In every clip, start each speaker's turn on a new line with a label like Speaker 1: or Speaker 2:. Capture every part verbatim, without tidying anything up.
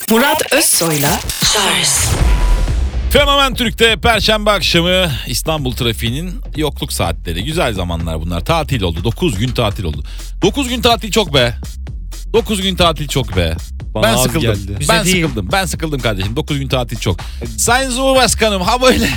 Speaker 1: Murat Özsoy'la Charles.
Speaker 2: Fenomen Türk'te Perşembe akşamı İstanbul trafiğinin yokluk saatleri. Güzel zamanlar bunlar. Tatil oldu. dokuz gün tatil oldu. dokuz gün tatil çok be. dokuz gün tatil çok be.
Speaker 3: Bana
Speaker 2: ben
Speaker 3: az
Speaker 2: sıkıldım.
Speaker 3: geldi.
Speaker 2: Ben
Speaker 3: Bize değil.
Speaker 2: sıkıldım. Ben sıkıldım kardeşim. dokuz gün tatil çok. Sayın Cumhurbaşkanım ha böyle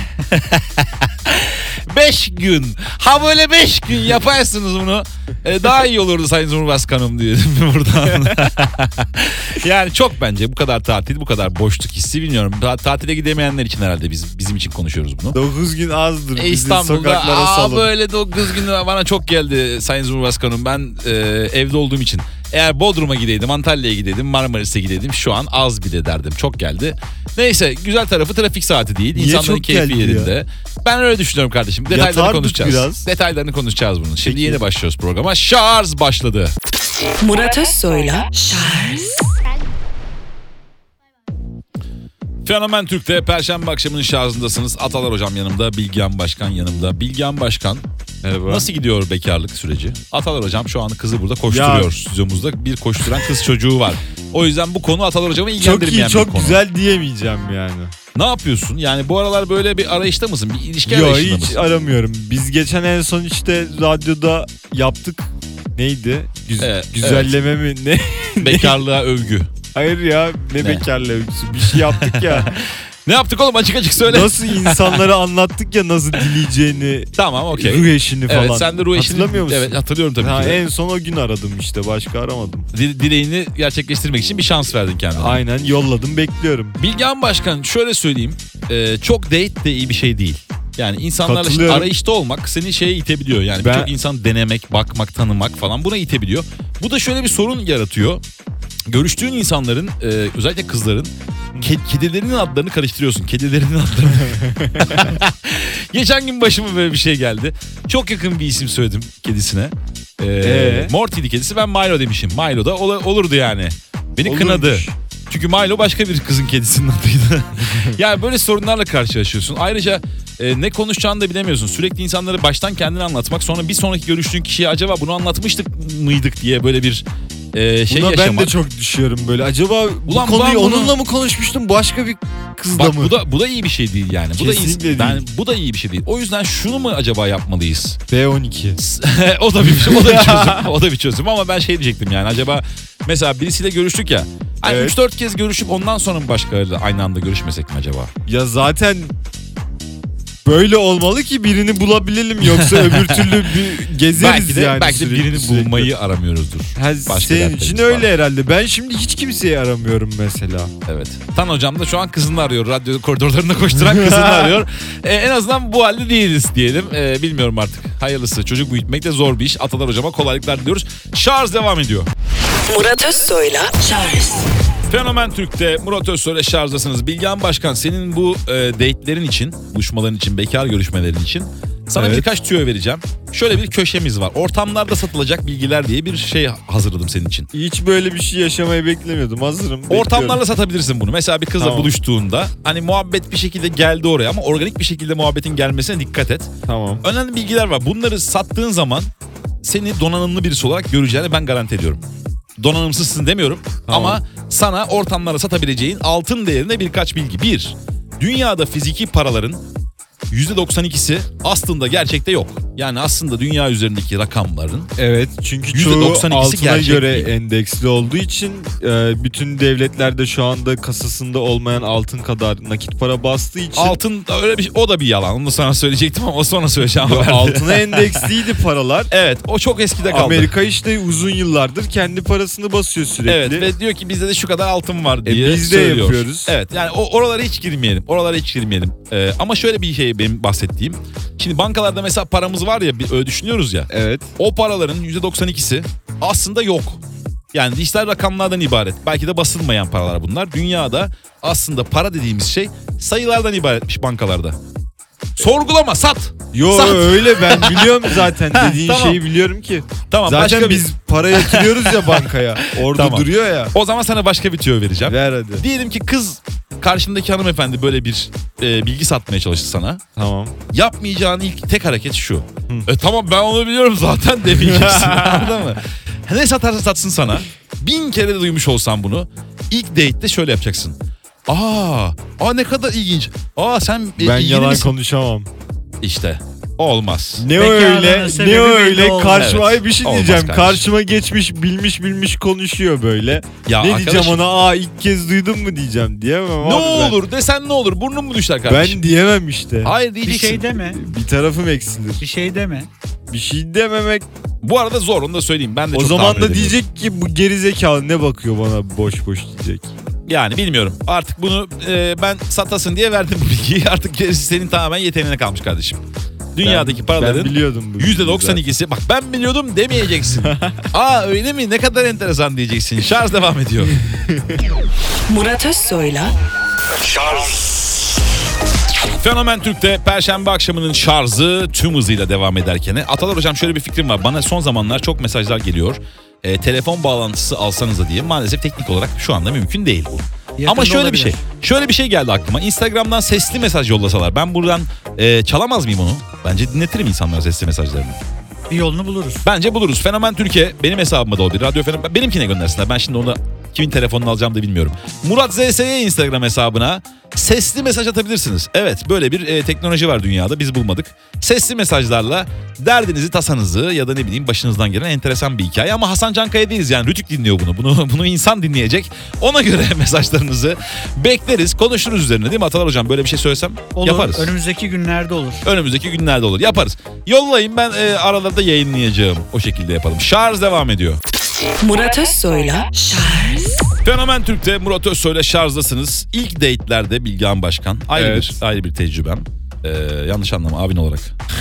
Speaker 2: beş gün. Ha böyle beş gün yaparsınız bunu. Ee, daha iyi olurdu Sayın Cumhurbaşkanım diyelim buradan. Yani çok bence bu kadar tatil, bu kadar boşluk hissi bilmiyorum. Tatile gidemeyenler için herhalde biz bizim için konuşuyoruz bunu.
Speaker 3: dokuz gün azdır.
Speaker 2: E,
Speaker 3: Bizi
Speaker 2: İstanbul'da
Speaker 3: sokaklara
Speaker 2: aa,
Speaker 3: salın.
Speaker 2: böyle dokuz gün bana çok geldi Sayın Cumhurbaşkanım. Ben e, evde olduğum için. Eğer Bodrum'a gideydim, Antalya'ya gideydim, Marmaris'e gideydim şu an az bile derdim. Çok geldi. Neyse güzel tarafı trafik saati değil.
Speaker 3: Niye
Speaker 2: İnsanların
Speaker 3: çok
Speaker 2: keyfi
Speaker 3: geldi
Speaker 2: yerinde. Ya? Ben öyle düşünüyorum kardeşim. Detaylarını
Speaker 3: Yatardık
Speaker 2: konuşacağız.
Speaker 3: biraz.
Speaker 2: Detaylarını konuşacağız bunun. Şimdi
Speaker 3: Peki.
Speaker 2: yeni başlıyoruz programa. Şarj başladı.
Speaker 1: Murat Özsoy'la Charles.
Speaker 2: Fenomen Türk'te Perşembe akşamının şarjındasınız. Atalar hocam yanımda, Bilgehan Başkan yanımda. Bilgehan Başkan,
Speaker 3: Merhaba.
Speaker 2: nasıl gidiyor bekarlık süreci? Atalar hocam şu an kızı burada koşturuyor.
Speaker 3: Ya.
Speaker 2: Stüdyomuzda bir koşturan kız çocuğu var. O yüzden bu konu Atalar hocamı
Speaker 3: Çok
Speaker 2: ilgilendirmeyen
Speaker 3: iyi,
Speaker 2: bir
Speaker 3: çok
Speaker 2: konu.
Speaker 3: güzel diyemeyeceğim yani.
Speaker 2: Ne yapıyorsun? Yani bu aralar böyle bir arayışta mısın? Bir ilişki
Speaker 3: Yok,
Speaker 2: arayışında
Speaker 3: hiç
Speaker 2: mısın?
Speaker 3: aramıyorum. Biz geçen en son işte radyoda yaptık. Neydi? Güz-
Speaker 2: Evet,
Speaker 3: güzelleme mi? Ne?
Speaker 2: Bekarlığa övgü.
Speaker 3: Hayır ya, ne,
Speaker 2: Ne?
Speaker 3: bekarlı övgüsü. Bir şey yaptık ya.
Speaker 2: Ne yaptık oğlum, açık açık söyle.
Speaker 3: Nasıl insanlara anlattık ya nasıl dileyeceğini.
Speaker 2: Tamam, okey.
Speaker 3: Ruh eşini falan.
Speaker 2: Evet, sen de ruh eşini...
Speaker 3: Hatırlamıyor musun?
Speaker 2: Evet, hatırlıyorum tabii
Speaker 3: Ha,
Speaker 2: ki. de.
Speaker 3: en son o gün aradım işte, başka aramadım.
Speaker 2: Dile- Dileğini gerçekleştirmek için bir şans verdin kendine.
Speaker 3: Aynen, yolladım, bekliyorum.
Speaker 2: Bilgehan Başkan, şöyle söyleyeyim. E, çok date de iyi bir şey değil. Yani insanlarla işte
Speaker 3: Katılıyorum.
Speaker 2: arayışta olmak seni şeye itebiliyor. Yani
Speaker 3: Ben-
Speaker 2: birçok insan denemek, bakmak, tanımak falan buna itebiliyor. Bu da şöyle bir sorun yaratıyor. Görüştüğün insanların, e, özellikle kızların ke- kedilerinin adlarını karıştırıyorsun. Kedilerinin adlarını. Geçen gün başıma böyle bir şey geldi. Çok yakın bir isim söyledim kedisine. Ee,
Speaker 3: Ee?
Speaker 2: Morty'li kedisi, ben Milo demişim. Milo da ol- olurdu yani. Beni
Speaker 3: Olurmuş.
Speaker 2: kınadı. Çünkü Milo başka bir kızın kedisinin adıydı. Yani böyle sorunlarla karşılaşıyorsun. Ayrıca e, ne konuşacağını da bilemiyorsun. Sürekli insanları baştan kendini anlatmak, sonra bir sonraki görüştüğün kişiye acaba bunu anlatmıştık mıydık diye böyle bir e, şey
Speaker 3: Buna
Speaker 2: yaşamak.
Speaker 3: ben de çok düşüyorum böyle. Acaba bu
Speaker 2: Ulan
Speaker 3: konuyu
Speaker 2: ben bunu-
Speaker 3: onunla mı konuşmuştum, başka bir kızla
Speaker 2: Bak
Speaker 3: mı?
Speaker 2: bu da bu da iyi bir şey değil yani. Bu da iyi,
Speaker 3: Kesinlikle
Speaker 2: ben,
Speaker 3: değil.
Speaker 2: bu da iyi bir şey değil. O yüzden şunu mu acaba yapmalıyız?
Speaker 3: B on iki.
Speaker 2: o da bir o da bir çözüm. O da bir çözüm ama ben şey diyecektim yani, acaba mesela birisiyle görüştük ya. Hani
Speaker 3: Evet.
Speaker 2: üç dört kez görüşüp ondan sonra mı başkalarıyla aynı anda görüşmesek mi acaba?
Speaker 3: Ya zaten böyle olmalı ki birini bulabilelim, yoksa öbür türlü bir gezeriz
Speaker 2: belki de
Speaker 3: yani.
Speaker 2: belki de
Speaker 3: sürekli,
Speaker 2: birini
Speaker 3: sürekli.
Speaker 2: bulmayı aramıyoruzdur.
Speaker 3: Ha,
Speaker 2: Başka
Speaker 3: senin
Speaker 2: dertlerimiz
Speaker 3: için
Speaker 2: var.
Speaker 3: öyle herhalde. Ben şimdi hiç kimseyi aramıyorum mesela.
Speaker 2: Evet. Tan hocam da şu an kızını arıyor. Radyo koridorlarında koşturan kızını arıyor. Ee, en azından bu halde değiliz diyelim. Ee, bilmiyorum artık. Hayırlısı. Çocuk büyütmek de zor bir iş. Atalar hocama kolaylıklar diliyoruz. Şarj devam ediyor.
Speaker 1: Murat Özsoy'la Charles.
Speaker 2: Fenomen Türk'te Murat Özsoy'la şarjdasınız. Bilgehan Başkan, senin bu e, date'lerin için, buluşmaların için, bekar görüşmelerin için sana
Speaker 3: Evet.
Speaker 2: birkaç tüyo vereceğim. Şöyle bir köşemiz var. Ortamlarda satılacak bilgiler diye bir şey hazırladım senin için.
Speaker 3: Hiç böyle bir şey yaşamayı beklemiyordum. Hazırım. bekliyorum.
Speaker 2: Ortamlarla satabilirsin bunu. Mesela bir kızla
Speaker 3: Tamam.
Speaker 2: buluştuğunda hani muhabbet bir şekilde geldi oraya ama organik bir şekilde muhabbetin gelmesine dikkat et.
Speaker 3: Tamam.
Speaker 2: Önemli bilgiler var. Bunları sattığın zaman seni donanımlı birisi olarak göreceğini ben garanti ediyorum. Donanımsızsın demiyorum,
Speaker 3: Tamam.
Speaker 2: ama sana ortamlara satabileceğin altın değerinde birkaç bilgi. Bir, dünyada fiziki paraların yüzde doksan ikisi aslında gerçekte yok. Yani aslında dünya üzerindeki rakamların
Speaker 3: Evet, çünkü
Speaker 2: yüzde
Speaker 3: çoğu
Speaker 2: doksan ikisi
Speaker 3: altına
Speaker 2: gerçek
Speaker 3: göre
Speaker 2: değil.
Speaker 3: endeksli olduğu için e, bütün devletlerde şu anda kasasında olmayan altın kadar nakit para bastığı için
Speaker 2: altın da öyle bir o da bir yalan. Onu da sana söyleyecektim ama sonra söyleyeceğim.
Speaker 3: Yo,
Speaker 2: haberde.
Speaker 3: altına endeksliydi paralar.
Speaker 2: Evet, o çok eskide kaldı.
Speaker 3: Amerika işte uzun yıllardır kendi parasını basıyor sürekli.
Speaker 2: Evet, ve diyor ki bizde de şu kadar altın var diye
Speaker 3: E, biz de
Speaker 2: söylüyor.
Speaker 3: yapıyoruz.
Speaker 2: Evet, yani o oralara hiç girmeyelim. Oralara hiç girmeyelim. Ee, ama şöyle bir şey benim bahsettiğim. Şimdi bankalarda mesela paramız var ya, bir öyle düşünüyoruz ya.
Speaker 3: Evet.
Speaker 2: O paraların yüzde doksan ikisi aslında yok. Yani dijital rakamlardan ibaret. Belki de basılmayan paralar bunlar. Dünyada aslında para dediğimiz şey sayılardan ibaretmiş bankalarda. Sorgulama, sat.
Speaker 3: Yo
Speaker 2: Sat.
Speaker 3: öyle, ben biliyorum zaten dediğin
Speaker 2: Tamam.
Speaker 3: şeyi biliyorum ki.
Speaker 2: Tamam,
Speaker 3: Zaten
Speaker 2: başka bir-
Speaker 3: biz para yatırıyoruz ya bankaya. Orada
Speaker 2: Tamam.
Speaker 3: duruyor ya.
Speaker 2: O zaman sana başka bir tüyo vereceğim.
Speaker 3: Ver hadi.
Speaker 2: Diyelim ki kız, karşındaki hanımefendi böyle bir e, bilgi satmaya çalıştı sana.
Speaker 3: Tamam.
Speaker 2: Yapmayacağın ilk tek hareket şu. E tamam, ben onu biliyorum zaten demeyeceksin. Anladın mı? Ne satarsa satsın sana. bin kere de duymuş olsan bunu, ilk date'te şöyle yapacaksın. Aa, aa ne kadar ilginç. Aa sen e,
Speaker 3: Ben
Speaker 2: ilgili
Speaker 3: yalan
Speaker 2: misin?
Speaker 3: konuşamam.
Speaker 2: İşte olmaz.
Speaker 3: Ne
Speaker 4: Bekarlığın
Speaker 3: öyle,
Speaker 4: sebebi
Speaker 3: ne
Speaker 4: belli
Speaker 3: öyle
Speaker 4: olmaz.
Speaker 3: karşıma
Speaker 2: Evet,
Speaker 3: ay bir şey
Speaker 2: olmaz
Speaker 3: diyeceğim.
Speaker 2: kardeşim.
Speaker 3: Karşıma geçmiş, bilmiş bilmiş konuşuyor böyle.
Speaker 2: Ya
Speaker 3: ne
Speaker 2: arkadaşım,
Speaker 3: diyeceğim ona? Aa ilk kez duydun mu diyeceğim. Diyemem
Speaker 2: Ne
Speaker 3: abi ben.
Speaker 2: olur desen ne olur, burnun mu düşer kardeşim?
Speaker 3: Ben diyemem işte.
Speaker 2: Hayır
Speaker 4: Bir
Speaker 2: diyeceksin.
Speaker 4: şey deme.
Speaker 3: Bir tarafım eksilir.
Speaker 4: Bir şey deme.
Speaker 3: Bir şey dememek.
Speaker 2: Bu arada zor, onu da söyleyeyim. Ben de
Speaker 3: O
Speaker 2: çok
Speaker 3: zaman
Speaker 2: tahmin
Speaker 3: da
Speaker 2: edemiyorum.
Speaker 3: diyecek ki bu gerizekalı ne bakıyor bana boş boş diyecek.
Speaker 2: Yani bilmiyorum. Artık bunu e, ben satasın diye verdim bu bilgiyi. Artık gerisi senin tamamen yeteneğine kalmış kardeşim. Dünyadaki
Speaker 3: Ben-
Speaker 2: paraların
Speaker 3: ben biliyordum bu
Speaker 2: yüzde doksan ikisi. Bak ben biliyordum demeyeceksin. Aa öyle mi? Ne kadar enteresan diyeceksin. Şarj devam ediyor.
Speaker 1: Murat Özsoy'la
Speaker 2: Fenomen Türk'te Perşembe akşamının şarjı tüm hızıyla devam ederken Atalar hocam şöyle bir fikrim var. Bana son zamanlar çok mesajlar geliyor. E, telefon bağlantısı alsanıza diye. Maalesef teknik olarak şu anda mümkün değil bu.
Speaker 4: Yakında
Speaker 2: Ama şöyle
Speaker 4: olabilir.
Speaker 2: bir şey. Şöyle bir şey geldi aklıma. Instagram'dan sesli mesaj yollasalar. Ben buradan e, çalamaz mıyım onu? Bence dinletirim insanlara sesli mesajlarını.
Speaker 4: Bir yolunu buluruz.
Speaker 2: Bence buluruz. Fenomen Türkiye benim hesabıma da olabilir. Radyo Fenomen. Benimkine göndersinler. Ben şimdi onu kimin telefonunu alacağım da bilmiyorum. Murat Z S Y Instagram hesabına sesli mesaj atabilirsiniz. Evet böyle bir e, teknoloji var dünyada. Biz bulmadık. Sesli mesajlarla derdinizi, tasanızı ya da ne bileyim başınızdan gelen enteresan bir hikaye. Ama Hasan Cankaya değiliz yani. Rütük dinliyor bunu. Bunu bunu insan dinleyecek. Ona göre mesajlarınızı bekleriz. Konuşuruz üzerine değil mi Atalar hocam? Böyle bir şey söylesem
Speaker 4: Olur.
Speaker 2: yaparız.
Speaker 4: Önümüzdeki günlerde olur.
Speaker 2: Önümüzdeki günlerde olur. Yaparız. Yollayın, ben e, aralarda yayınlayacağım. O şekilde yapalım. Şarj devam ediyor.
Speaker 1: Murat Özsoy'la Şarj.
Speaker 2: Fenomen Türk'te Murat Özsoy'la şarjdasınız. İlk date'lerde Bilgehan Başkan. Ayrı
Speaker 3: Evet.
Speaker 2: bir ayrı bir tecrübem. Ee, yanlış anlama abin olarak.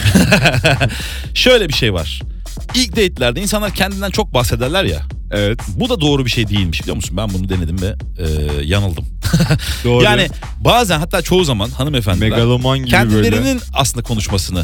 Speaker 2: Şöyle bir şey var. İlk date'lerde insanlar kendinden çok bahsederler ya.
Speaker 3: Evet.
Speaker 2: Bu da doğru bir şey değilmiş biliyor musun? Ben bunu denedim ve e, yanıldım.
Speaker 3: Doğru.
Speaker 2: Yani bazen hatta çoğu zaman hanımefendiler
Speaker 3: Megaloman gibi
Speaker 2: kendilerinin
Speaker 3: böyle.
Speaker 2: aslında konuşmasını,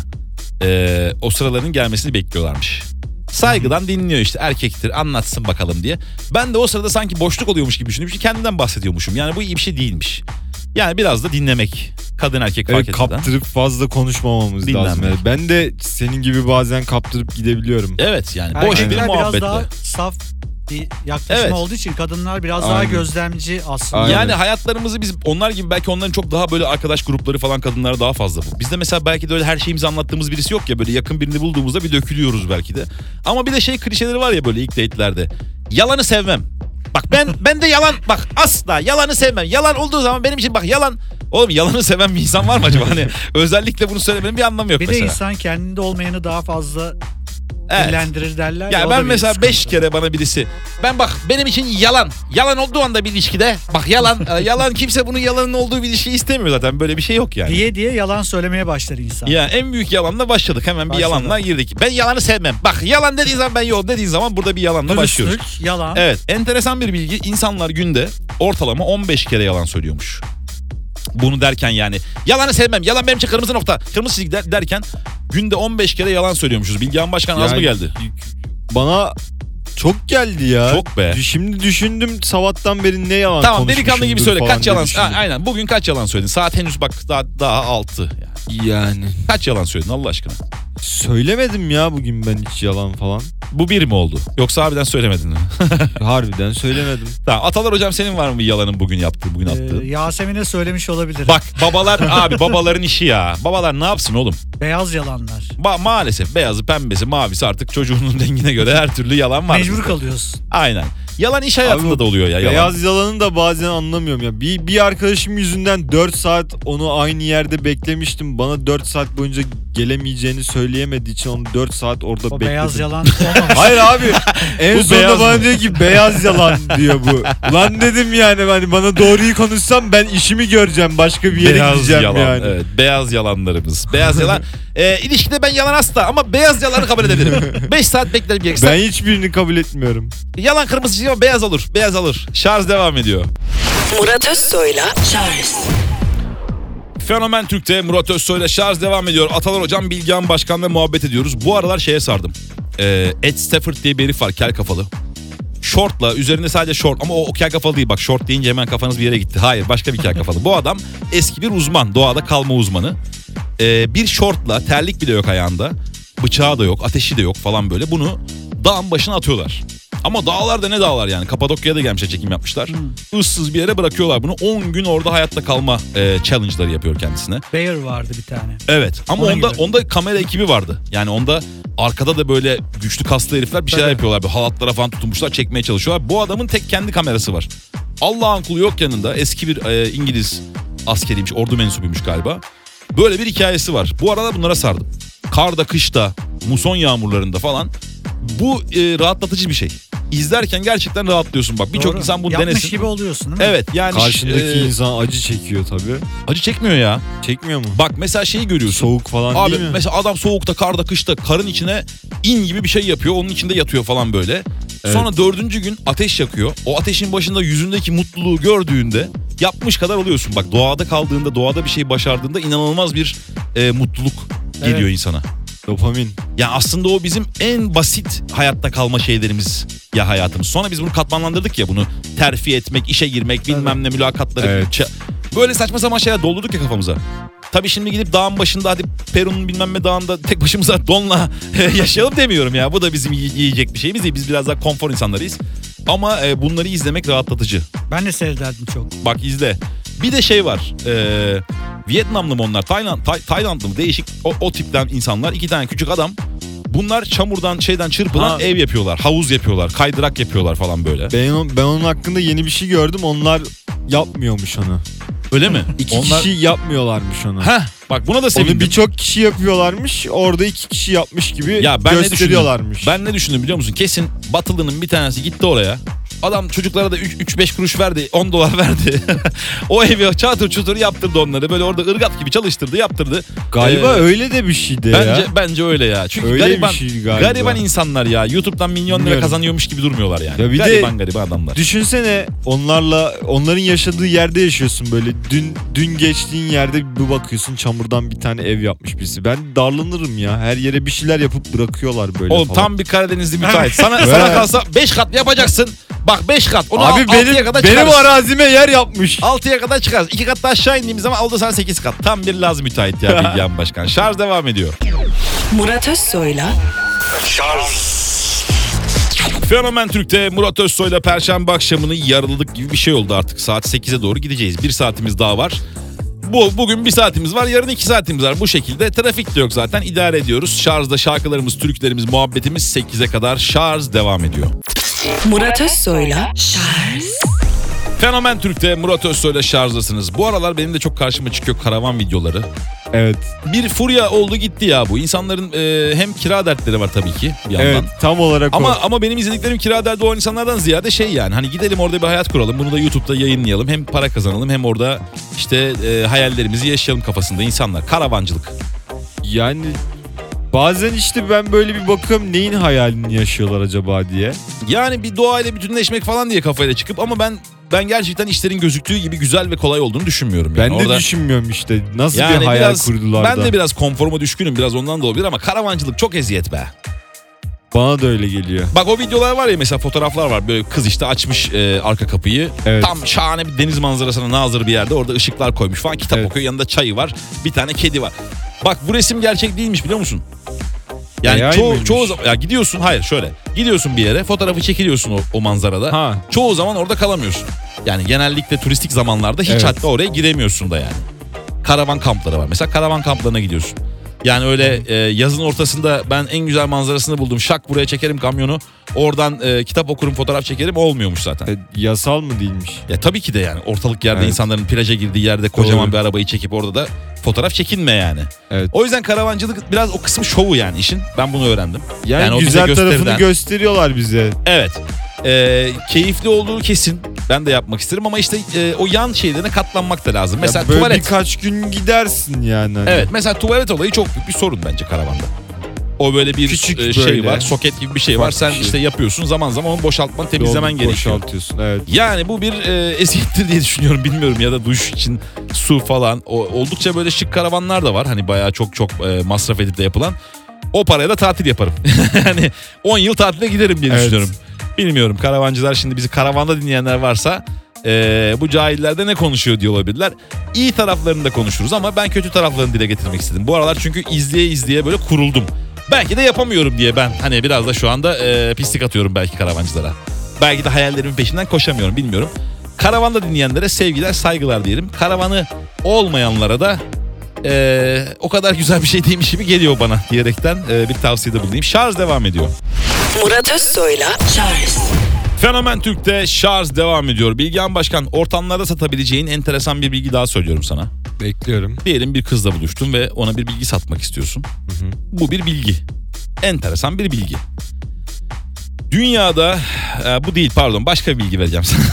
Speaker 2: e, o sıraların gelmesini bekliyorlarmış. Saygıdan dinliyor işte, erkektir anlatsın bakalım diye. Ben de o sırada sanki boşluk oluyormuş gibi düşünüp kendimden bahsediyormuşum. Yani bu iyi bir şey değilmiş. Yani biraz da dinlemek. Kadın erkek fark
Speaker 3: Evet,
Speaker 2: etmeden.
Speaker 3: kaptırıp fazla konuşmamamız
Speaker 2: Dinlenmek.
Speaker 3: lazım. Yani ben de senin gibi bazen kaptırıp gidebiliyorum.
Speaker 2: Evet yani boş bir
Speaker 4: Erkekler biraz
Speaker 2: muhabbetle.
Speaker 4: daha saf bir yaklaşım
Speaker 2: Evet.
Speaker 4: olduğu için kadınlar biraz daha
Speaker 3: Aynen.
Speaker 4: gözlemci aslında.
Speaker 3: Aynen.
Speaker 2: Yani hayatlarımızı biz onlar gibi belki onların çok daha böyle arkadaş grupları falan kadınlara daha fazla bu. Bizde mesela belki de öyle her şeyimizi anlattığımız birisi yok ya, böyle yakın birini bulduğumuzda bir dökülüyoruz belki de. Ama bir de şey klişeleri var ya böyle ilk date'lerde. Yalanı sevmem. Bak ben ben de yalan bak asla yalanı sevmem. Yalan olduğu zaman benim için bak yalan. Oğlum yalanı seven bir insan var mı acaba? Hani özellikle bunu söylemenin bir anlamı yok
Speaker 4: Bir
Speaker 2: mesela.
Speaker 4: de insan kendinde olmayanı daha fazla
Speaker 2: Evet.
Speaker 4: dillendirir derler.
Speaker 2: Ya
Speaker 4: o da
Speaker 2: ben
Speaker 4: bir
Speaker 2: mesela
Speaker 4: sıkıntı.
Speaker 2: beş kere bana birisi ben bak benim için yalan yalan olduğu anda bir ilişkide bak yalan e, yalan kimse bunun yalanın olduğu bir ilişkiyi istemiyor zaten, böyle bir şey yok yani.
Speaker 4: diye diye yalan söylemeye başlar insan.
Speaker 2: Ya en büyük yalanla başladık, hemen bir
Speaker 4: Başladı.
Speaker 2: yalanla girdik. Ben yalanı sevmem. Bak yalan dediğin zaman ben yok dediğin zaman burada bir yalanla başlıyoruz.
Speaker 4: Dürüstlük, yalan.
Speaker 2: Evet, enteresan bir bilgi. İnsanlar günde ortalama on beş kere yalan söylüyormuş. Bunu derken yani yalanı sevmem. Yalan benim için kırmızı nokta. Kırmızı çizgi der- derken günde on beş kere yalan söylüyormuşuz. Bilgehan Başkan az mı
Speaker 3: Yani
Speaker 2: geldi?
Speaker 3: Bana çok geldi ya.
Speaker 2: Çok be.
Speaker 3: Şimdi düşündüm sabahtan beri ne yalan
Speaker 2: Tamam delikanlı gibi
Speaker 3: konuşmuşumdur
Speaker 2: söyle.
Speaker 3: falan
Speaker 2: Kaç
Speaker 3: diye
Speaker 2: yalan?
Speaker 3: düşündüm.
Speaker 2: A- aynen. Bugün kaç yalan söyledin? Saat henüz bak daha, daha altı. Yani.
Speaker 3: Yani
Speaker 2: Kaç yalan söyledin Allah aşkına?
Speaker 3: söylemedim ya bugün ben hiç yalan falan.
Speaker 2: Bu bir mi oldu? Yoksa harbiden söylemedin mi?
Speaker 3: Harbiden söylemedim.
Speaker 2: Tamam. Atalar hocam senin var mı bir yalanın bugün yaptığı, bugün attığı?
Speaker 4: Ee, Yasemin'e söylemiş olabilir.
Speaker 2: Bak babalar abi babaların işi ya. Babalar ne yapsın oğlum?
Speaker 4: Beyaz yalanlar.
Speaker 2: Ba- maalesef beyazı, pembesi, mavisi artık çocuğunun rengine göre her türlü yalan var.
Speaker 4: Mecbur
Speaker 2: bizde.
Speaker 4: kalıyorsun.
Speaker 2: Aynen. Yalan iş hayatında
Speaker 3: Abi,
Speaker 2: da oluyor ya. Yalan.
Speaker 3: Beyaz yalanı da bazen anlamıyorum ya. Bir, bir arkadaşım yüzünden dört saat onu aynı yerde beklemiştim. Bana dört saat boyunca gelemeyeceğini söyleyemediği için onu dört saat orada
Speaker 4: O
Speaker 3: bekledim.
Speaker 4: beyaz yalan olmamış.
Speaker 3: Hayır abi. En
Speaker 2: Bu
Speaker 3: sonunda
Speaker 2: beyaz
Speaker 3: bana
Speaker 2: mı?
Speaker 3: diyor ki beyaz yalan diyor bu. Lan dedim yani hani bana doğruyu konuşsam ben işimi göreceğim. Başka bir yere
Speaker 2: Beyaz
Speaker 3: gideceğim
Speaker 2: yalan.
Speaker 3: yani.
Speaker 2: Evet, beyaz yalanlarımız. Beyaz yalan. Ee, ilişkide ben yalan asla ama beyaz yalanı kabul ederim. beş saat beklerim gerekirse.
Speaker 3: Ben hiçbirini kabul etmiyorum.
Speaker 2: Yalan kırmızı çizgi ama beyaz olur. Beyaz alır. Şarj devam ediyor.
Speaker 1: Murat Özsoy'la Şarj.
Speaker 2: Fenomen Türk'te Murat Özsoy'la şarj devam ediyor. Atalar hocam Bilgehan Başkan'la muhabbet ediyoruz. Bu aralar şeye sardım. Ee, Ed Stafford diye bir herif var, kel kafalı. Şortla, üzerinde sadece şort ama o, o kel kafalı değil. Bak şort deyince hemen kafanız bir yere gitti. Hayır, başka bir kel kafalı. Bu adam eski bir uzman, doğada kalma uzmanı. Ee, bir şortla, terlik bile yok ayağında. Bıçağı da yok, ateşi de yok falan böyle. Bunu dağın başına atıyorlar. Ama dağlarda ne dağlar yani. Kapadokya'ya da gelmişler, çekim yapmışlar.
Speaker 4: Hmm.
Speaker 2: Issız bir yere bırakıyorlar bunu. on gün orada hayatta kalma e, challenge'ları yapıyor kendisine.
Speaker 4: Bear vardı bir tane.
Speaker 2: Evet ama
Speaker 4: Ona
Speaker 2: onda
Speaker 4: gibi.
Speaker 2: onda kamera ekibi vardı. Yani onda arkada da böyle güçlü kaslı herifler bir şeyler
Speaker 4: Tabii.
Speaker 2: yapıyorlar. Böyle halatlara falan tutunmuşlar, çekmeye çalışıyorlar. Bu adamın tek kendi kamerası var. Allah'ın kulu yok yanında. Eski bir e, İngiliz askeriymiş, ordu mensubuymuş galiba. Böyle bir hikayesi var. Bu arada bunlara sardım. Karda, kışta, muson yağmurlarında falan. Bu e, rahatlatıcı bir şey. İzlerken gerçekten rahatlıyorsun bak. Birçok
Speaker 4: Doğru.
Speaker 2: insan bunu
Speaker 4: Yapmış
Speaker 2: denesin.
Speaker 4: gibi oluyorsun değil mi?
Speaker 2: Evet yani
Speaker 3: Karşındaki
Speaker 2: e,
Speaker 3: insan acı çekiyor tabii.
Speaker 2: acı çekmiyor ya.
Speaker 3: Çekmiyor mu?
Speaker 2: Bak mesela şeyi görüyorsun.
Speaker 3: Soğuk falan
Speaker 2: Abi
Speaker 3: değil mi?
Speaker 2: mesela adam soğukta, karda, kışta karın içine in gibi bir şey yapıyor. Onun içinde yatıyor falan böyle.
Speaker 3: Evet.
Speaker 2: Sonra dördüncü gün ateş yakıyor. O ateşin başında yüzündeki mutluluğu gördüğünde yapmış kadar oluyorsun. Bak doğada kaldığında, doğada bir şey başardığında inanılmaz bir e, mutluluk geliyor
Speaker 4: Evet.
Speaker 2: insana.
Speaker 3: Dopamin.
Speaker 2: Yani aslında o bizim en basit hayatta kalma şeylerimiz ya hayatımız. Sonra biz bunu katmanlandırdık ya, bunu terfi etmek, işe girmek, bilmem ne mülakatları.
Speaker 3: Evet.
Speaker 2: ça- Böyle saçma sapan şeyler doldurduk ya kafamıza. Tabii şimdi gidip dağın başında, hadi Peru'nun bilmem ne dağında tek başımıza donla yaşayalım demiyorum ya. Bu da bizim yiy- yiyecek bir şeyimiz değil. Biz biraz daha konfor insanlarıyız. Ama e, bunları izlemek rahatlatıcı.
Speaker 4: Ben de seyrederdim çok.
Speaker 2: Bak izle. Bir de şey var. E, Vietnamlı mı onlar? Tayland, Tay- Taylandlı mı? Değişik o, o tipten insanlar. İki tane küçük adam. Bunlar çamurdan şeyden çırpılan
Speaker 3: Ha.
Speaker 2: ev yapıyorlar. Havuz yapıyorlar. Kaydırak yapıyorlar falan böyle.
Speaker 3: Ben, on- ben onun hakkında yeni bir şey gördüm. Onlar yapmıyormuş onu.
Speaker 2: Öyle mi?
Speaker 3: İki
Speaker 2: Onlar...
Speaker 3: kişi yapmıyorlarmış onu.
Speaker 2: Heh, bak buna da
Speaker 3: Onu
Speaker 2: sevindim.
Speaker 3: birçok kişi yapıyorlarmış. Orada iki kişi yapmış gibi
Speaker 2: Ya ben ne düşündüm?
Speaker 3: gösteriyorlarmış.
Speaker 2: Ben ne düşündüm biliyor musun? Kesin Batılı'nın bir tanesi gitti oraya. Adam çocuklara da üç beş kuruş verdi, on dolar verdi. O evi çatır çutur yaptırdı onları. Böyle orada ırgat gibi çalıştırdı, yaptırdı.
Speaker 3: Galiba
Speaker 2: Ee,
Speaker 3: öyle de bir şeydi
Speaker 2: Bence
Speaker 3: ya.
Speaker 2: bence öyle ya. Çünkü
Speaker 3: Öyle
Speaker 2: gariban,
Speaker 3: bir şey galiba.
Speaker 2: gariban insanlar ya. YouTube'dan milyon lira
Speaker 3: Bilmiyorum.
Speaker 2: kazanıyormuş gibi durmuyorlar yani.
Speaker 3: Ya bir de-
Speaker 2: gariban gariban adamlar.
Speaker 3: Düşünsene onlarla onların yaşadığı yerde yaşıyorsun böyle. Dün dün geçtiğin yerde bir bakıyorsun çamurdan bir tane ev yapmış birisi. Ben darlanırım ya. Her yere bir şeyler yapıp bırakıyorlar böyle
Speaker 2: Oğlum
Speaker 3: falan.
Speaker 2: tam bir Karadenizli müteahhit. Sana, sana
Speaker 3: Evet.
Speaker 2: kalsa beş kat yapacaksın. Bak beş kat. Onu
Speaker 3: Abi
Speaker 2: al- altıya
Speaker 3: benim
Speaker 2: kadar
Speaker 3: benim
Speaker 2: çıkarız.
Speaker 3: arazime yer yapmış.
Speaker 2: altıya kadar çıkarız. iki kat daha aşağı indiğimiz zaman oldu sana sekiz kat. Tam bir Laz müteahhit ya Bilgehan Başkan. Şarj devam ediyor.
Speaker 1: Murat Özsoy'la
Speaker 2: Fenomen Türk'te Murat Özsoy'la Perşembe akşamını yarıladık gibi bir şey oldu artık. Saat sekize doğru gideceğiz. Bir saatimiz daha var. Bu bugün bir saatimiz var, yarın iki saatimiz var. Bu şekilde trafik de yok zaten, idare ediyoruz. Şarjda şarkılarımız, türkülerimiz, muhabbetimiz sekize kadar şarj devam ediyor.
Speaker 1: Murat Özsoy'la Şarj.
Speaker 2: Fenomen Türk'te Murat Özsoy'la şarjdasınız. Bu aralar benim de çok karşıma çıkıyor karavan videoları.
Speaker 3: Evet.
Speaker 2: Bir furya oldu gitti ya bu. İnsanların e, hem kira dertleri var tabii ki bir yandan.
Speaker 3: Evet tam olarak
Speaker 2: Ama
Speaker 3: o.
Speaker 2: ama benim izlediklerim kira derdi olan insanlardan ziyade şey yani. Hani gidelim orada bir hayat kuralım. Bunu da YouTube'da yayınlayalım. Hem para kazanalım hem orada işte e, hayallerimizi yaşayalım kafasında insanlar. Karavancılık.
Speaker 3: Yani bazen işte ben böyle bir bakıyorum neyin hayalini yaşıyorlar acaba diye.
Speaker 2: Yani bir doğayla bütünleşmek falan diye kafayla çıkıp ama ben ben gerçekten işlerin gözüktüğü gibi güzel ve kolay olduğunu düşünmüyorum. Yani.
Speaker 3: Ben de
Speaker 2: Orada,
Speaker 3: düşünmüyorum işte nasıl
Speaker 2: yani
Speaker 3: bir hayal
Speaker 2: biraz,
Speaker 3: kurdular
Speaker 2: ben
Speaker 3: da.
Speaker 2: de biraz konforuma düşkünüm. Biraz ondan da olabilir ama karavancılık çok eziyet be.
Speaker 3: Bana da öyle geliyor.
Speaker 2: Bak o videolar var ya, mesela fotoğraflar var. Böyle kız işte açmış e, arka kapıyı.
Speaker 3: Evet.
Speaker 2: Tam şahane bir deniz manzarasına nazır bir yerde. Orada ışıklar koymuş falan. Kitap
Speaker 3: Evet.
Speaker 2: okuyor. Yanında çayı var. Bir tane kedi var. Bak bu resim gerçek değilmiş biliyor musun? Yani
Speaker 3: A I
Speaker 2: çoğu,
Speaker 3: miymiş?
Speaker 2: çoğu zaman ya gidiyorsun, hayır şöyle gidiyorsun bir yere, fotoğrafı çekiliyorsun o, o manzarada.
Speaker 3: Ha.
Speaker 2: Çoğu zaman orada kalamıyorsun. Yani genellikle turistik zamanlarda hiç
Speaker 3: Evet.
Speaker 2: hatta oraya giremiyorsun da yani. Karavan kampları var. Mesela karavan kamplarına gidiyorsun. Yani öyle e, yazın ortasında ben en güzel manzarasını buldum. Şak buraya çekerim kamyonu. Oradan e, kitap okurum, fotoğraf çekerim, olmuyormuş zaten.
Speaker 3: E, yasal mı değilmiş?
Speaker 2: Ya tabii ki de yani ortalık yerde
Speaker 3: Evet.
Speaker 2: insanların plaja girdiği yerde kocaman
Speaker 3: Doğru.
Speaker 2: bir arabayı çekip orada da fotoğraf çekinme yani.
Speaker 3: Evet.
Speaker 2: O yüzden karavancılık biraz o kısmı şovu yani işin. Ben bunu öğrendim.
Speaker 3: Yani,
Speaker 2: Yani o bize
Speaker 3: güzel tarafını
Speaker 2: gösterilen-
Speaker 3: gösteriyorlar bize.
Speaker 2: Evet. Ee, keyifli olduğu kesin. Ben de yapmak isterim ama işte e, o yan şeylerine katlanmak da lazım. Mesela
Speaker 3: Ya böyle
Speaker 2: tuvalet.
Speaker 3: birkaç gün gidersin yani. Hani.
Speaker 2: Evet, mesela tuvalet olayı çok büyük bir sorun bence karavanda. O böyle bir
Speaker 3: Küçük
Speaker 2: e, şey
Speaker 3: böyle.
Speaker 2: var, soket gibi bir şey
Speaker 3: Ufak
Speaker 2: var. Sen
Speaker 3: bir şey.
Speaker 2: işte yapıyorsun, zaman zaman onu boşaltman, temizlemen
Speaker 3: Doldurup
Speaker 2: gerekiyor.
Speaker 3: boşaltıyorsun evet.
Speaker 2: Yani bu bir e, eziyettir diye düşünüyorum, bilmiyorum, ya da duş için su falan. O, oldukça böyle şık karavanlar da var. Hani bayağı çok çok e, masraf edip de yapılan. O paraya da tatil yaparım. Yani on yıl tatile giderim diye
Speaker 3: Evet.
Speaker 2: düşünüyorum. Bilmiyorum, karavancılar şimdi bizi karavanda dinleyenler varsa e, bu cahillerde ne konuşuyor diye olabilirler. İyi taraflarını da konuşuruz ama ben kötü taraflarını dile getirmek istedim. Bu aralar çünkü izleye izleye böyle kuruldum. Belki de yapamıyorum diye ben hani biraz da şu anda e, pislik atıyorum belki karavancılara. Belki de hayallerimin peşinden koşamıyorum, bilmiyorum. Karavanda dinleyenlere sevgiler, saygılar diyelim. Karavanı olmayanlara da e, o kadar güzel bir şey değilmiş gibi geliyor bana diyerekten e, bir tavsiyede bulunayım. Şarj devam ediyor.
Speaker 1: Murat Özsoy'la Charles
Speaker 2: Fenomen Türk'te şarj devam ediyor. Bilgehan Başkan, ortamlarda satabileceğin enteresan bir bilgi daha söylüyorum sana.
Speaker 3: Bekliyorum.
Speaker 2: Diyelim bir kızla buluştun ve ona bir bilgi satmak istiyorsun.
Speaker 3: Hı hı.
Speaker 2: Bu bir bilgi. Enteresan bir bilgi. Dünyada e, bu değil, pardon, başka bir bilgi vereceğim sana.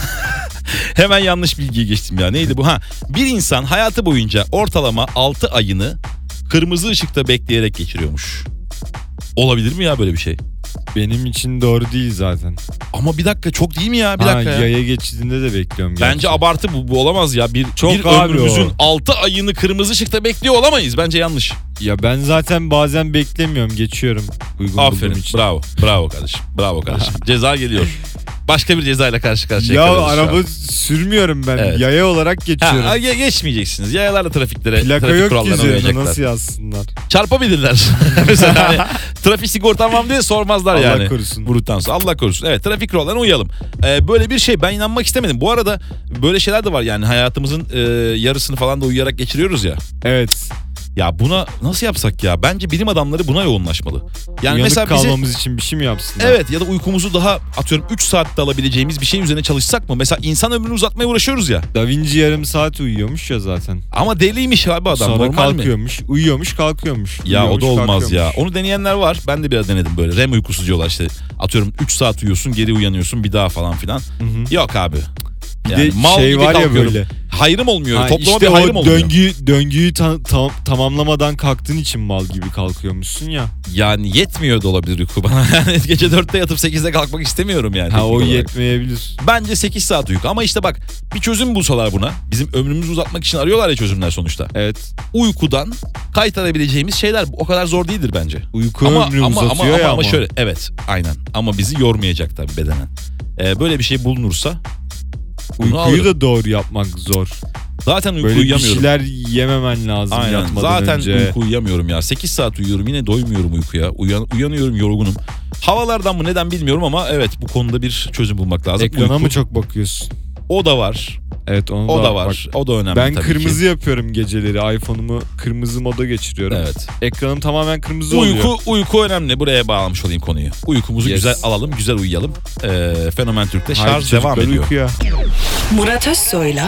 Speaker 2: Hemen yanlış bilgiye geçtim ya. Neydi bu? Ha, bir insan hayatı boyunca ortalama altı ayını kırmızı ışıkta bekleyerek geçiriyormuş. Olabilir mi ya böyle bir şey?
Speaker 3: Benim için doğru değil zaten.
Speaker 2: Ama bir dakika, çok değil mi ya? Bir
Speaker 3: ha,
Speaker 2: dakika ya.
Speaker 3: Yaya geçidinde de bekliyorum.
Speaker 2: Bence
Speaker 3: gerçi.
Speaker 2: abartı bu, bu olamaz ya. Bir,
Speaker 3: Çok
Speaker 2: bir
Speaker 3: abi
Speaker 2: ömrümüzün
Speaker 3: o.
Speaker 2: altı ayını kırmızı ışıkta bekliyor olamayız. Bence yanlış.
Speaker 3: Ya ben zaten bazen beklemiyorum. Geçiyorum. Uygun
Speaker 2: Aferin.
Speaker 3: bulduğum için.
Speaker 2: Bravo. Bravo kardeşim. Bravo kardeşim. Ceza geliyor. Başka bir cezayla karşı karşıya
Speaker 3: Ya
Speaker 2: kalıyoruz şu an.
Speaker 3: araba sürmüyorum ben.
Speaker 2: Evet.
Speaker 3: Yaya olarak geçiyorum.
Speaker 2: Ha, ge- geçmeyeceksiniz. Yayalarla trafiklere,
Speaker 3: Plaka
Speaker 2: trafik
Speaker 3: yok ki
Speaker 2: kurallarına
Speaker 3: üzerinde,
Speaker 2: uyacaklar.
Speaker 3: nasıl yazsınlar?
Speaker 2: Çarpabilirler. Mesela hani trafik sigortan var mı diye sormazlar
Speaker 3: Allah
Speaker 2: yani.
Speaker 3: korusun.
Speaker 2: Vurduktan sonra. Allah korusun. Evet, trafik kurallarına uyalım. Ee, böyle bir şey ben inanmak istemedim. Bu arada böyle şeyler de var yani, hayatımızın e, yarısını falan da uyuyarak geçiriyoruz ya.
Speaker 3: Evet.
Speaker 2: Ya buna nasıl yapsak ya? Bence bilim adamları buna yoğunlaşmalı. Yani
Speaker 3: Uyanık
Speaker 2: mesela bize,
Speaker 3: kalmamız için bir şey mi yapsınlar?
Speaker 2: evet, ya da uykumuzu daha atıyorum üç saatte alabileceğimiz bir şey üzerine çalışsak mı? Mesela insan ömrünü uzatmaya uğraşıyoruz ya.
Speaker 3: Da Vinci yarım saat uyuyormuş ya zaten.
Speaker 2: Ama deliymiş abi adam.
Speaker 3: Sonra
Speaker 2: Normal mi?
Speaker 3: kalkıyormuş. Uyuyormuş, kalkıyormuş.
Speaker 2: Ya o da
Speaker 3: Uyuyormuş,
Speaker 2: olmaz ya.
Speaker 3: kalkıyormuş.
Speaker 2: Onu deneyenler var. Ben de biraz denedim böyle. R E M uykusu diyorlar işte. Atıyorum üç saat uyuyorsun, geri uyanıyorsun bir daha falan filan.
Speaker 3: Hı hı.
Speaker 2: Yok abi.
Speaker 3: Bir
Speaker 2: Yani
Speaker 3: de
Speaker 2: mal
Speaker 3: şey
Speaker 2: gibi
Speaker 3: var ya
Speaker 2: kalkıyorum.
Speaker 3: böyle.
Speaker 2: Hayrım olmuyor.
Speaker 3: Ha,
Speaker 2: Toplama
Speaker 3: işte
Speaker 2: bir hayrım
Speaker 3: o
Speaker 2: olmuyor.
Speaker 3: döngüyü, döngüyü ta- ta- tamamlamadan kalktığın için mal gibi kalkıyormuşsun ya.
Speaker 2: Yani yetmiyor da olabilir uyku bana. Yani gece dörtte yatıp sekizde kalkmak istemiyorum yani.
Speaker 3: Ha
Speaker 2: teknik
Speaker 3: o
Speaker 2: olarak.
Speaker 3: yetmeyebilir.
Speaker 2: Bence sekiz saat uyku. Ama işte bak, bir çözüm bulsalar buna. Bizim ömrümüzü uzatmak için arıyorlar ya çözümler sonuçta.
Speaker 3: Evet.
Speaker 2: Uykudan kaytarabileceğimiz şeyler o kadar zor değildir bence.
Speaker 3: Uyku
Speaker 2: ama,
Speaker 3: ömrü
Speaker 2: ama,
Speaker 3: uzatıyor
Speaker 2: ama,
Speaker 3: ya
Speaker 2: ama,
Speaker 3: ama.
Speaker 2: ama şöyle, evet, aynen, ama bizi yormayacak tabii bedenen. Ee, böyle bir şey bulunursa bunu
Speaker 3: Uykuyu
Speaker 2: alırım.
Speaker 3: da doğru yapmak zor.
Speaker 2: Zaten uyku
Speaker 3: Böyle bir
Speaker 2: uyuyamıyorum.
Speaker 3: şeyler yememen lazım
Speaker 2: Aynen.
Speaker 3: yatmadan
Speaker 2: Zaten
Speaker 3: önce.
Speaker 2: uyku uyuyamıyorum ya. sekiz saat uyuyorum, yine doymuyorum uykuya. Uyan, uyanıyorum yorgunum. Havalardan mı neden bilmiyorum ama evet, bu konuda bir çözüm bulmak lazım.
Speaker 3: Ekrana
Speaker 2: Uyku,
Speaker 3: mı çok bakıyorsun?
Speaker 2: o da var.
Speaker 3: Evet onu
Speaker 2: O
Speaker 3: da,
Speaker 2: da var.
Speaker 3: bak.
Speaker 2: O da önemli
Speaker 3: Ben
Speaker 2: tabii
Speaker 3: kırmızı
Speaker 2: ki.
Speaker 3: yapıyorum geceleri. iPhone'umu kırmızı moda geçiriyorum.
Speaker 2: Evet.
Speaker 3: Ekranım tamamen kırmızı
Speaker 2: Uyku
Speaker 3: oluyor.
Speaker 2: uyku önemli. Buraya bağlamış olayım konuyu. Uykumuzu
Speaker 3: Yes.
Speaker 2: güzel alalım, güzel uyuyalım. Ee, Fenomen Türk'te
Speaker 3: Haydi
Speaker 2: şarj devam
Speaker 3: çocuklar,
Speaker 2: ediyor.
Speaker 3: uykuya.
Speaker 1: Murat Özsoy'la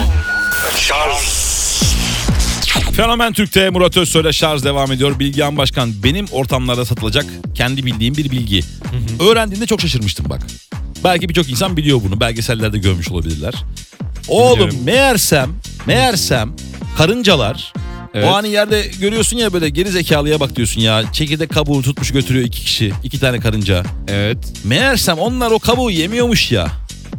Speaker 2: Fenomen Türk'te Murat Özsoy'la şarj devam ediyor. Bilgehan Başkan, benim ortamlarda satılacak kendi bildiğim bir bilgi. Öğrendiğimde çok şaşırmıştım bak. Belki birçok insan biliyor bunu. Belgesellerde görmüş olabilirler. Oğlum
Speaker 3: Bilmiyorum.
Speaker 2: meğersem, meğersem karıncalar,
Speaker 3: Evet.
Speaker 2: o hani yerde görüyorsun ya, böyle geri zekalıya bak diyorsun ya. Çekirdek kabuğu tutmuş götürüyor iki kişi. iki tane karınca.
Speaker 3: Evet.
Speaker 2: Meğersem onlar o kabuğu yemiyormuş ya.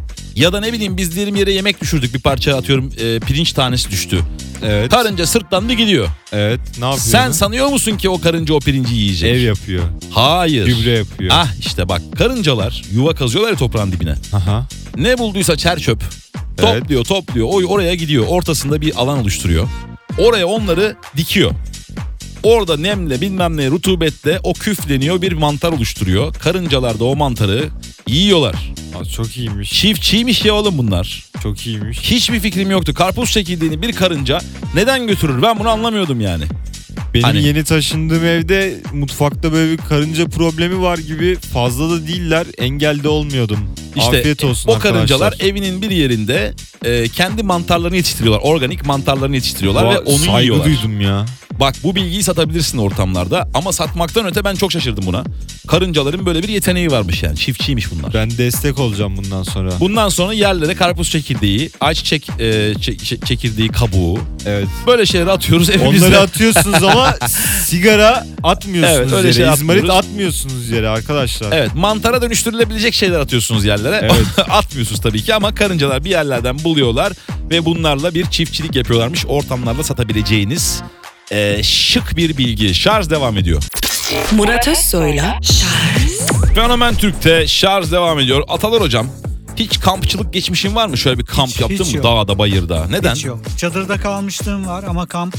Speaker 2: Ya da ne bileyim, biz diyelim yere yemek düşürdük, bir parça atıyorum e, pirinç tanesi düştü.
Speaker 3: Evet.
Speaker 2: Karınca sırtlandı gidiyor.
Speaker 3: Evet. Ne yapıyor?
Speaker 2: Sen sanıyor musun ki o karınca o pirinci yiyecek?
Speaker 3: Ev yapıyor.
Speaker 2: Hayır.
Speaker 3: Gübre yapıyor.
Speaker 2: Ah işte bak, karıncalar yuva kazıyorlar ya toprağın dibine.
Speaker 3: Aha.
Speaker 2: Ne bulduysa çer çöp.
Speaker 3: Evet.
Speaker 2: Topluyor topluyor. O oraya gidiyor. Ortasında bir alan oluşturuyor. Oraya onları dikiyor. Orada nemle bilmem ne rutubetle o küfleniyor, bir mantar oluşturuyor. Karıncalar da o mantarı yiyorlar.
Speaker 3: Aa, çok iyiymiş.
Speaker 2: Çiftçiymiş ya oğlum bunlar.
Speaker 3: Çok iyiymiş.
Speaker 2: Hiçbir fikrim yoktu. Karpuz çekirdeğini bir karınca neden götürür? Ben bunu anlamıyordum yani.
Speaker 3: Benim
Speaker 2: Hani-
Speaker 3: yeni taşındığım evde mutfakta böyle bir karınca problemi var gibi, fazla da değiller. Engelde olmuyordum.
Speaker 2: İşte
Speaker 3: Afiyet olsun
Speaker 2: o
Speaker 3: arkadaşlar.
Speaker 2: karıncalar evinin bir yerinde e, kendi mantarlarını yetiştiriyorlar. Organik mantarlarını yetiştiriyorlar
Speaker 3: Vay,
Speaker 2: ve onu
Speaker 3: saygı
Speaker 2: yiyorlar.
Speaker 3: duydum ya.
Speaker 2: Bak, bu bilgiyi satabilirsin ortamlarda ama satmaktan öte ben çok şaşırdım buna. Karıncaların böyle bir yeteneği varmış yani. Çiftçiymiş bunlar.
Speaker 3: Ben destek olacağım bundan sonra.
Speaker 2: Bundan sonra yerlere karpuz çekirdeği, ayçiçek e, çe- çe- çekirdeği kabuğu,
Speaker 3: Evet.
Speaker 2: böyle şeyleri atıyoruz evimizde.
Speaker 3: Onları atıyorsunuz ama sigara atmıyorsunuz
Speaker 2: Evet, öyle
Speaker 3: yere.
Speaker 2: şey
Speaker 3: İzmarit
Speaker 2: atmıyoruz.
Speaker 3: atmıyorsunuz yere arkadaşlar.
Speaker 2: Evet, mantara dönüştürülebilecek şeyler atıyorsunuz yerlere.
Speaker 3: Evet.
Speaker 2: Atmıyorsunuz tabii ki ama karıncalar bir yerlerden buluyorlar ve bunlarla bir çiftçilik yapıyorlarmış. Ortamlarda satabileceğiniz e, şık bir bilgi. Şarj devam ediyor.
Speaker 1: Murat Özsoy'la Charles
Speaker 2: Fenomen Türk'te şarj devam ediyor. Atalar hocam, hiç kampçılık geçmişin var mı? Şöyle bir kamp
Speaker 4: Hiç-
Speaker 2: yaptın
Speaker 4: hiç
Speaker 2: mı?
Speaker 4: yok.
Speaker 2: Dağda, bayırda. Neden?
Speaker 4: Hiç yok. Çadırda kalmışlığım var ama kamp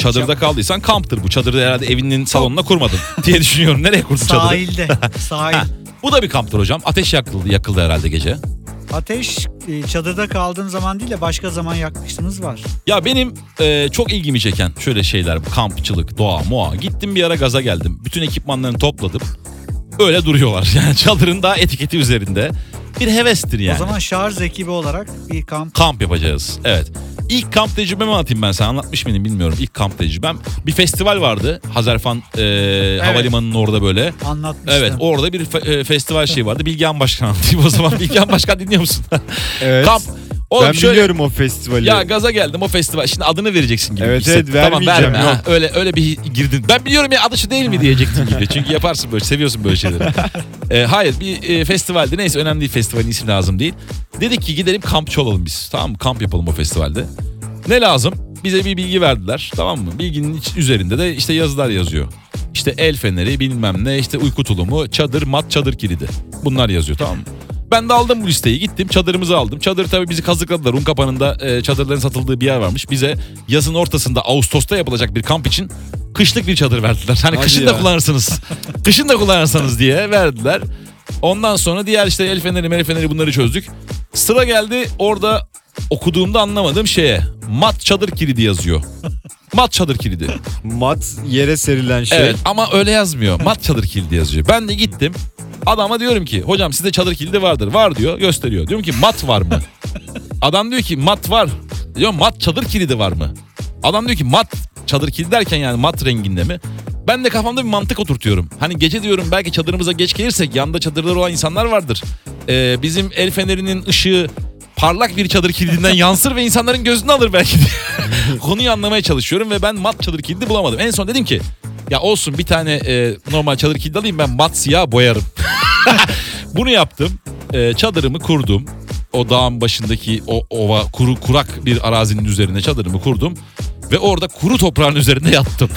Speaker 2: çadırda kaldıysan kamptır bu. Çadırı herhalde evinin salonuna kurmadın diye düşünüyorum. Nereye kurdun çadırı?
Speaker 4: Sahilde. Sahil.
Speaker 2: Ha, bu da bir kamptır hocam. Ateş yakıldı, yakıldı herhalde gece.
Speaker 4: Ateş e, çadırda kaldığın zaman değil de başka zaman yakmıştınız var.
Speaker 2: Ya benim e, çok ilgimi çeken şöyle şeyler, kampçılık, doğa, moğa. Gittim bir ara gaza geldim. Bütün ekipmanlarını topladım. Öyle duruyorlar. Yani çadırın daha etiketi üzerinde. Bir hevestir yani.
Speaker 4: O zaman şarj ekibi olarak bir kamp.
Speaker 2: Kamp yapacağız. Evet. İlk kamp tecrübemi anlatayım ben sana. Anlatmış mıydım bilmiyorum. İlk kamp tecrübem. Bir festival vardı. Hazarfan e, havalimanının orada böyle.
Speaker 4: Anlatmıştım.
Speaker 2: Evet, orada bir fe- e, festival şeyi vardı. Bilgehan Başkan anlatayım o zaman. Bilgehan Başkan dinliyor musun?
Speaker 3: Evet.
Speaker 2: Kamp. Oğlum
Speaker 3: ben
Speaker 2: şöyle,
Speaker 3: biliyorum o festivali.
Speaker 2: ya gaza geldim o festival. Şimdi adını vereceksin gibi.
Speaker 3: Evet,
Speaker 2: hissettim.
Speaker 3: evet,
Speaker 2: Tamam,
Speaker 3: vermeyeceğim,
Speaker 2: verme.
Speaker 3: yok.
Speaker 2: Ha, öyle öyle bir girdin. Ben biliyorum ya, adı şu değil mi diyecektin gibi. Çünkü yaparsın böyle, seviyorsun böyle şeyleri. e, hayır, bir e, festivaldi. Neyse, önemli değil, festivalin ismi lazım değil. Dedik ki gidelim kampçı olalım biz. Tamam mı? Kamp yapalım o festivalde. Ne lazım? Bize bir bilgi verdiler. Tamam mı? Bilginin iç- üzerinde de işte yazılar yazıyor. İşte el feneri, bilmem ne, işte uyku tulumu, çadır, mat, çadır kilidi. Bunlar yazıyor, tamam mı? Ben de aldım bu listeyi, gittim çadırımızı aldım. Çadır tabii bizi kazıkladılar. Unkapanı'nda e, çadırların satıldığı bir yer varmış. Bize yazın ortasında Ağustos'ta yapılacak bir kamp için kışlık bir çadır verdiler. Hani
Speaker 3: Hadi
Speaker 2: kışın da
Speaker 3: ya.
Speaker 2: kullanırsınız. Kışın da kullanırsanız diye verdiler. Ondan sonra diğer işte el feneri, meri feneri, bunları çözdük. Sıra geldi orada okuduğumda anlamadığım şeye. Mat çadır kilidi yazıyor. Mat çadır kilidi.
Speaker 3: Mat yere serilen şey.
Speaker 2: Evet, ama öyle yazmıyor. Mat çadır kilidi yazıyor. Ben de gittim. Adama diyorum ki hocam sizde çadır kilidi vardır. Var diyor, gösteriyor. Diyorum ki mat var mı? Adam diyor ki mat var. Diyorum mat çadır kilidi var mı? Adam diyor ki mat çadır kilidi derken yani mat renginde mi? Ben de kafamda bir mantık oturtuyorum. Hani gece diyorum belki çadırımıza geç gelirsek yanında çadırları olan insanlar vardır. Ee, bizim el fenerinin ışığı parlak bir çadır kilidinden yansır ve insanların gözünü alır belki diye. Konuyu anlamaya çalışıyorum ve ben mat çadır kilidi bulamadım. En son dedim ki ya olsun, bir tane e, normal çadır kilidi alayım, ben mat siyah boyarım. Bunu yaptım. E, çadırımı kurdum. O dağın başındaki o ova, kuru kurak bir arazinin üzerine çadırımı kurdum. Ve orada kuru toprağın üzerinde yattım.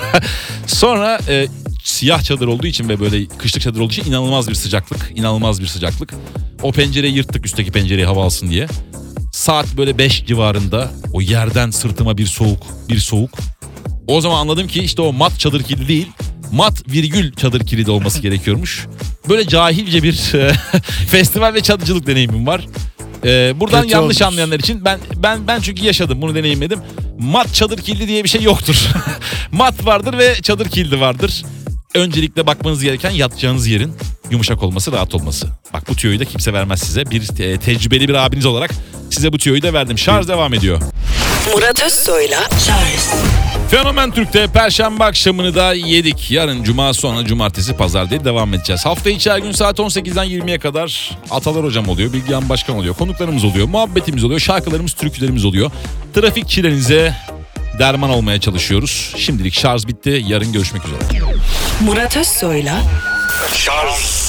Speaker 2: Sonra e, siyah çadır olduğu için ve böyle kışlık çadır olduğu için inanılmaz bir sıcaklık. İnanılmaz bir sıcaklık. O pencereyi yırttık, üstteki pencereyi hava alsın diye. Saat böyle beş civarında o yerden sırtıma bir soğuk, bir soğuk. O zaman anladım ki işte o mat çadır kilidi değil, mat virgül çadır kilidi olması gerekiyormuş. Böyle cahilce bir festival ve çadırcılık deneyimim var. Ee, buradan
Speaker 3: Kötü
Speaker 2: yanlış
Speaker 3: olmuş.
Speaker 2: anlayanlar için ben ben ben çünkü yaşadım, bunu deneyimledim. Mat çadır kilidi diye bir şey yoktur. Mat vardır ve çadır kilidi vardır. Öncelikle bakmanız gereken yatacağınız yerin yumuşak olması, rahat olması. Bak, bu tüyoyu da kimse vermez size. Bir te- tecrübeli bir abiniz olarak size bu tüyoyu da verdim. Şarj devam ediyor.
Speaker 1: Murat Özsoy'la Charles
Speaker 2: Fenomen Türk'te Perşembe akşamını da yedik. Yarın Cuma, sonra Cumartesi, Pazar diye devam edeceğiz. Hafta içi her gün saat on sekizden yirmiye kadar Atalar Hocam oluyor, Bilgehan Başkan oluyor, konuklarımız oluyor, muhabbetimiz oluyor, şarkılarımız, türkülerimiz oluyor. Trafik çilenize derman olmaya çalışıyoruz. Şimdilik şarj bitti. Yarın görüşmek üzere.
Speaker 1: Murat Özsoy'la
Speaker 5: Charles